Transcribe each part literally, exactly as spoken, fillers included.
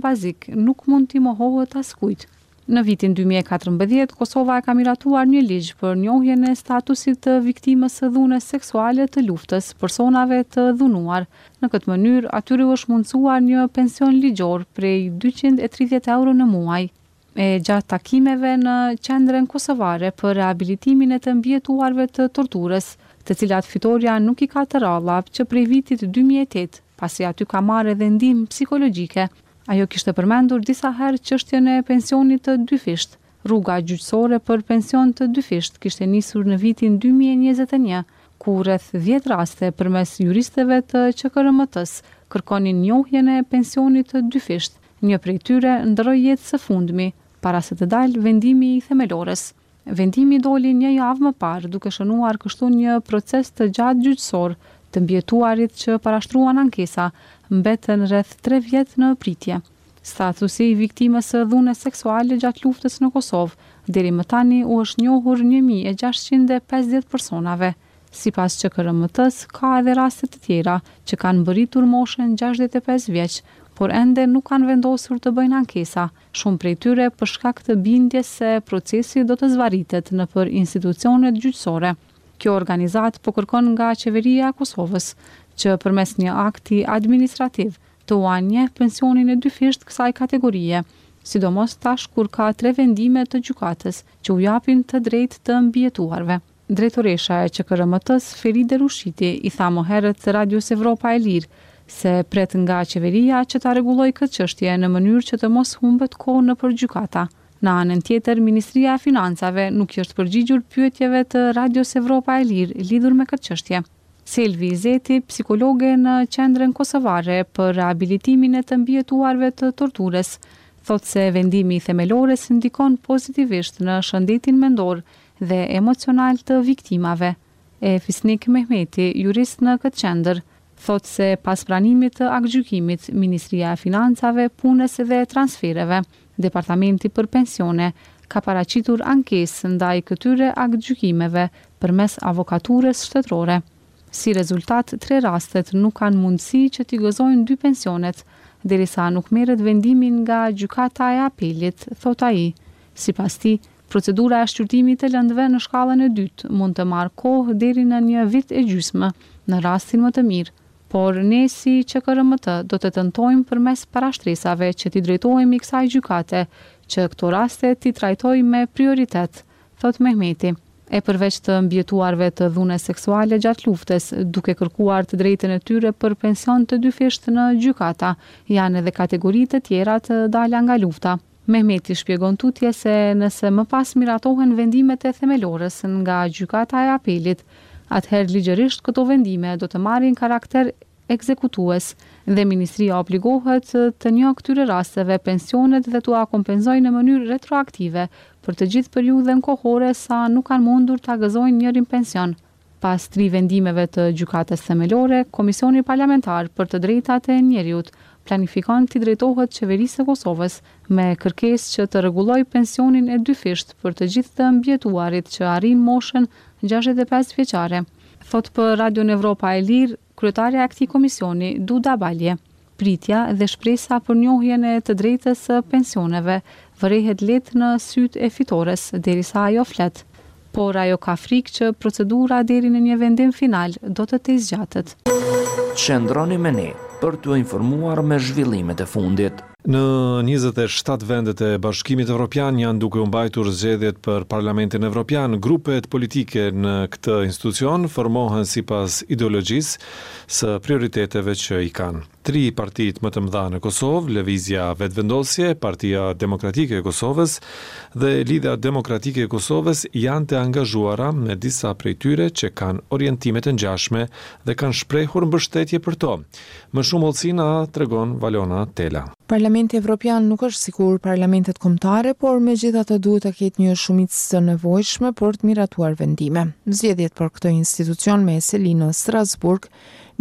bazik nuk mund t'i mohohet askujt. Në vitin dy mijë e katërmbëdhjetë, Kosova e ka miratuar një ligj për njohjen e statusit të viktimës së dhunës seksuale të luftës, personave të dhunuar. Në këtë mënyrë, atyre u është mundësuar një pension ligjor prej dyqind e tridhjetë euro në muaj. E gjatë takimeve në qendrën kosovare për rehabilitimin e të mbijetuarve të torturës, të cilat fitoria nuk i ka të ralla që prej vitit dy mijë e tetë, pasi aty ka marrë edhe ndihmë psikologjike. Ajo kishte përmendur disa herë çështjen e pensionit të dyfisht. Rruga gjyqësore për pension të dyfisht kishte nisur në vitin dy mijë e njëzet e një, ku rreth dhjetë raste përmes juristëve të Q K R M T-s kërkonin njohjen e pensionit të dyfisht. Një prej tyre ndroi jetë së fundmi, para se të dalë vendimi i themelores. Vendimi doli një javë më parë, duke shënuar kështu një proces të gjatë gjyqësor. Të mbjetuarit që parashtruan ankesa mbetën rreth tre vjet në pritje. Statusi i viktimës së dhunës seksuale gjatë luftës në Kosovë deri më tani u është njohur një mijë e gjashtëqind e pesëdhjetë personave. Sipas Q K R M T-s, ka edhe raste të tjera që kanë mbërritur moshën gjashtëdhjetë e pesë vjeç, por ende nuk kanë vendosur të bëjnë ankesa, shumë prej tyre për shkak të bindjes se procesi do të zvarritet nëpër institucionet gjyqësore. Kjo organizat po kërkon nga qeveria e Kosovës që përmes një akti administrativ të uanjë pensionin e dyfisht kësaj kategorie, sidomos tash kur ka tre vendime të gjykatës që u japin të drejtë të mbijetuarve. Drejtoresha e Q K R M T-s, Feride Rushiti, i tha më herët Radios Evropa e Lirë se pret nga qeveria që ta rregullojë këtë çështje në mënyrë që të mos humbet kohë nëpër gjykata. Në anën tjetër, Ministria e Financave nuk është përgjigjur pyetjeve të Radios Evropa e Lirë lidhur me këtë çështje. Selvi Zeti, psikologe në qendrën kosovare për rehabilitimin e të mbijetuarve të torturës, thotë se vendimi i themelores ndikon pozitivisht në shëndetin mendor dhe emocional të viktimave. E Fisnik Mehmeti, jurist në këtë qendër, thotë se pas pranimit të aktgjykimit, Ministria e Financave, Punës dhe Transfereve, Departamenti për Pensione ka paraqitur ankesë ndaj këtyre aktgjykimeve përmes avokaturës shtetërore. Si rezultat, tre rastet nuk kanë mundësi që t'i gëzojnë dy pensionet, derisa nuk merret vendimin nga gjykata e apelit, thot ai. Sipas tij, procedura e shqyrtimit të lëndëve në shkallën e dytë mund të marrë kohë deri në një vit e gjysmë, në rastin më të mirë. Por ne si Q K R M T do të tentojmë përmes parashtresave që t'i drejtohemi kësaj gjykate, që këto raste t'i trajtojmë me prioritet, thot Mehmeti. E përveç të mbjetuarve të dhunës seksuale gjatë luftës, duke kërkuar të drejtën e tyre për pension të dyfisht në gjykata, janë edhe kategori të tjera të dala nga lufta. Mehmeti shpjegon tutje se nëse më pas miratohen vendimet e themelores nga gjykata e apelit, atëherë ligjërisht këto vendime do të marrin karakter ekzekutues dhe ministria obligohet të njohë këtyre rasteve pensionet dhe t'u akompenzojë në mënyrë retroaktive për të gjithë periudhën kohore sa nuk kanë mundur ta gëzojnë njërin pension. Pas tri vendimeve të gjykatës themelore, Komisioni Parlamentar për të Drejtat e Njeriut planifikon t'i drejtohet qeverisë së Kosovës me kërkesë që të rregullojë pensionin e dyfisht për të gjithë të mbjetuarit që arrin moshën gjashtëdhjetë e pesë vjeçare. Thot për Radion Evropa e Lirë, kryetaria e këtij komisioni, Duda Balje. Pritja dhe shpresa për njohjen e të drejtës së pensioneve vërehet lehtë në sytë e fitores derisa ajo flet. Por ajo ka frikë që procedura deri në një vendim final do të të zgjatet. Qëndroni me ne për t'u informuar me zhvillimet e fundit. Në njëzet e shtatë vendet e Bashkimit Evropian janë duke u mbajtur zgjedhjet për Parlamentin Evropian. Grupet politike në këtë institucion formohen sipas ideologjisë së prioriteteve që i kanë. Tri partit më të mëdha në Kosovë, Lëvizja Vetëvendosje, Partia Demokratike e Kosovës dhe Lidhja Demokratike e Kosovës janë të angazhuara me disa prej tyre që kanë orientime të ngjashme dhe kanë shprehur mbështetje për to. Më shumë hollësi na tregon Valona Tela. Parlamenti Evropian nuk është sikur parlamentet kombëtare, por megjithatë duhet të ketë një shumicë të nevojshme për të miratuar vendime. Zgjedhjet për këtë institucion me seli në Strasburg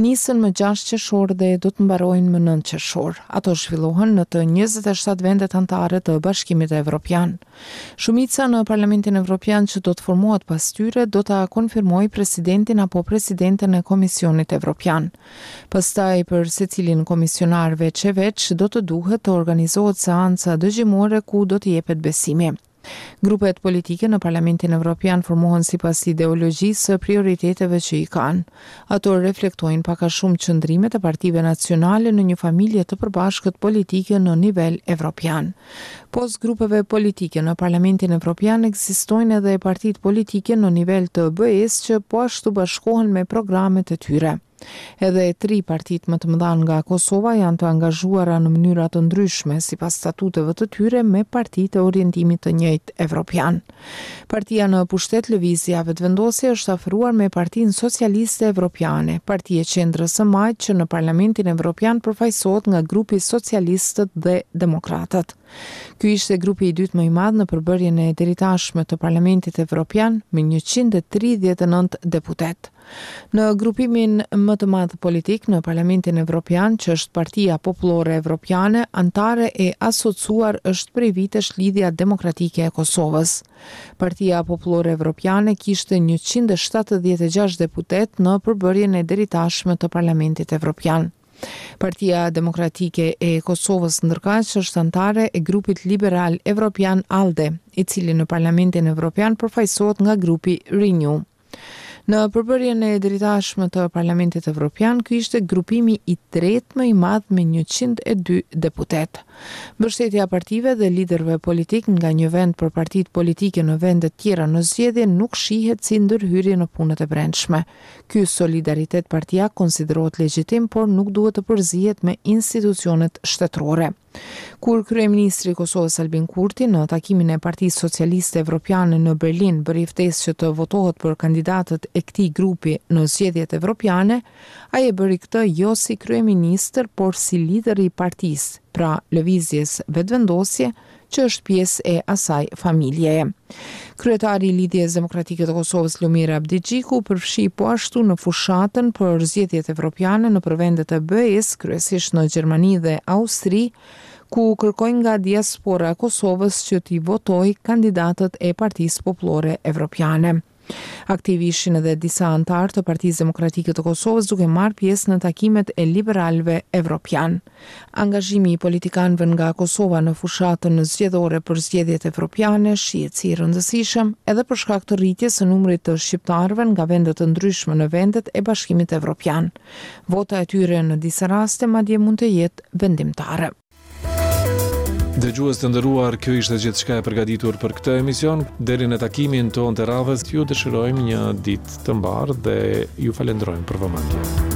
nisën më gjashtë qershor dhe do të mbarojnë më nëntë qershor. Ato zhvillohen në të njëzet e shtatë vendet anëtare të Bashkimit Evropian. Shumica në Parlamentin Evropian që do të formohet pas tyre do ta konfirmojë presidentin apo presidenten e Komisionit Evropian. Pastaj për secilin komisionar veç e veç do të duhet të organizohet seanca dëgjimore ku do të jepet besimi. Grupet politike në Parlamentin Evropian formohen sipas ideologjisë së prioriteteve që i kanë. Ato reflektojnë pak a shumë qëndrimet e partive nacionale në një familje të përbashkët politike në nivel evropian. Pos grupeve politike në Parlamentin Evropian ekzistojnë edhe partitë politike në nivel të B E-s që po ashtu bashkohen me programet e tyre. Edhe tri partitë më të mëdha nga Kosova janë të angazhuara në mënyra të ndryshme sipas statuteve të tyre me partitë e orientimit të njëjtë evropian. Partia në pushtet Lëvizja Vetëvendosje është afruar me Partinë Socialiste Evropiane, parti e qendrës së majtë që në Parlamentin Evropian përfaqësohet nga grupi Socialistët dhe Demokratët. Ky ishte grupi i dytë më i madh në përbërjen e deritashme të Parlamentit Evropian me njëqind e tridhjetë e nëntë deputet. Në grupimin më të madh politik në Parlamentin Evropian, që është Partia Popullore Evropiane, antare e asocuar është prej vitesh Lidhja Demokratike e Kosovës. Partia Popullore Evropiane kishte njëqind e shtatëdhjetë e gjashtë deputet në përbërjen e deritashme të Parlamentit Evropian. Partia Demokratike e Kosovës ndërkaq është antare e grupit liberal evropian ALDE, i cili në Parlamentin Evropian përfaqësohet nga grupi Renew. Në përbërjen e deritashme të Parlamentit Evropian, ky ishte grupimi i tretë më i madh me njëqind e dy deputet. Mbështetja partive dhe liderëve politik nga një vend për partitë politike në vende tjera në zgjedhje nuk shihet si ndërhyrje në punët e brendshme. Ky solidaritet partia konsiderohet legjitim, por nuk duhet të përzihet me institucionet shtetërore. Kur kryeministri i Kosovës Albin Kurti në takimin e Partisë Socialiste Evropiane në Berlin bëri ftesë që të votohet për kandidatët e këtij grupi në zgjedhjet evropiane, ai e bëri këtë jo si kryeministër, por si lider i partisë, pra Lëvizjes Vetëvendosje, që është pjesë e asaj familjeje. Kryetari i Lidhjes Demokratike të Kosovës Lumir Abdigjiku përfshi po ashtu në fushatën për zgjedhjet evropiane në vendet e B E-s, kryesisht në Gjermani dhe Austri, ku kërkojnë nga diaspora e Kosovës që t'i votojë kandidatët e Partisë Popullore Evropiane. Aktiv ishin edhe disa antar të Partisë Demokratike të Kosovës duke marrë pjesë në takimet e liberalëve evropian. Angazhimi i politikanëve nga Kosova në fushatën zgjedhore për zgjedhjet evropiane shihet si i rëndësishëm edhe për shkak të rritjes së numrit të shqiptarëve nga vende të ndryshme në vendet e Bashkimit Evropian. Vota e tyre në disa raste madje mund të jetë vendimtare. Dëgjues të nderuar, kjo ishte gjithçka e përgatitur për këtë emision. Deri në takimin tonë të radhës, ju dëshirojmë një ditë të mbarë dhe ju falenderojmë për vëmendje.